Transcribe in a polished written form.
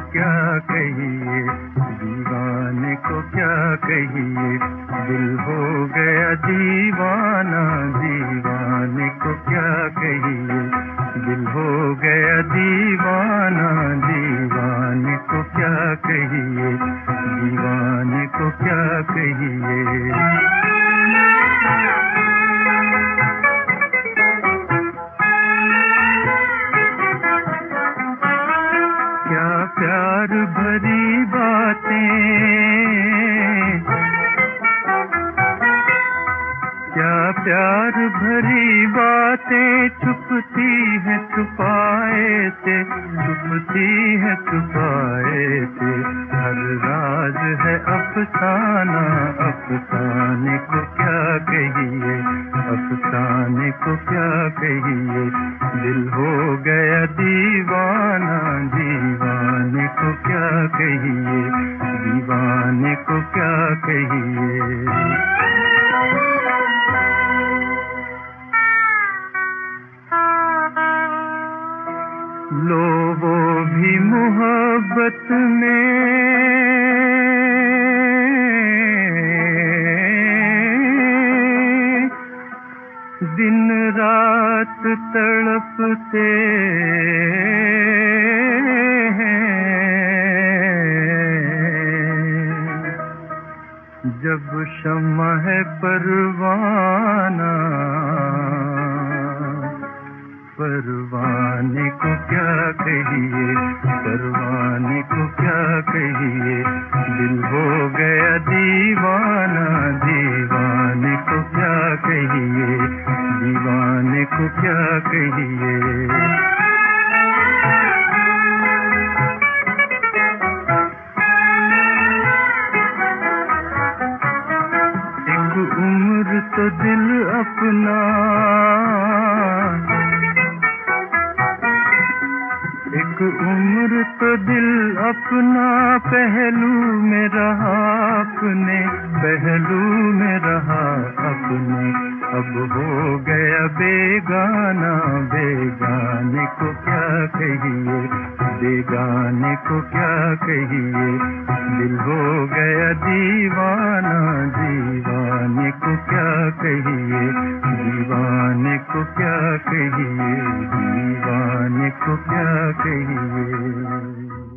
क्या कहिए, दीवाने को क्या कहिए, दिल हो गया दीवाना, दीवाने को क्या कहिए, दिल हो गया दीवाना, दीवाने को क्या कहिए, दीवाने को क्या कहिए। क्या प्यार भरी बातें, क्या प्यार भरी बातें छुपती है छुपाए से, छुपती है छुपाए से, हर राज है अफसाना, अफसाने को क्या कहिए, अफसाने को क्या कहिए, दिल हो गया दीवाना, दीवाने को क्या कहिए, दीवाने को क्या कहिए। लो वो भी मोहब्बत में दिन रात तड़पते हैं, जब शम्मा है परवाना, परवाने को क्या कहिए, परवाने को क्या कहिए, दिल हो गया दीवाना, दीवाने को क्या कहिए, दीवाने को क्या कहिए। एक उम्र तो दिल अपना, एक उम्र तो दिल अपना पहलू में रहा अपने, पहलू में रहा अपने, अब हो गया बेगाना, बेगाने को क्या कहिए, बेगाने को क्या कहिए, दिल हो गया दीवाना, दीवाने को क्या कहिए, दीवाने को क्या कहिए, दीवाने को क्या कहिए।